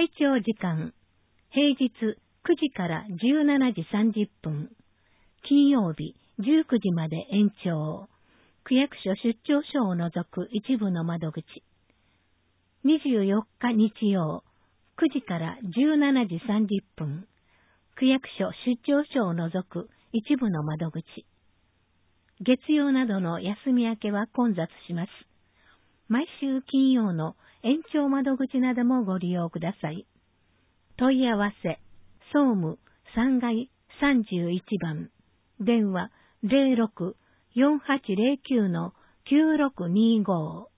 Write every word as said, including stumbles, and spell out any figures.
会長時間、平日くじからじゅうしちじさんじゅっぷん、金曜日じゅうくじまで延長、区役所出張所を除く一部の窓口。にじゅうよっか日曜、くじからじゅうしちじさんじゅっぷん、区役所出張所を除く一部の窓口。月曜などの休み明けは混雑します。毎週金曜の延長窓口などもご利用ください。問い合わせ、総務さんがいさんじゅういちばん、電話 ゼロろく よんはちゼロきゅう きゅうろくにご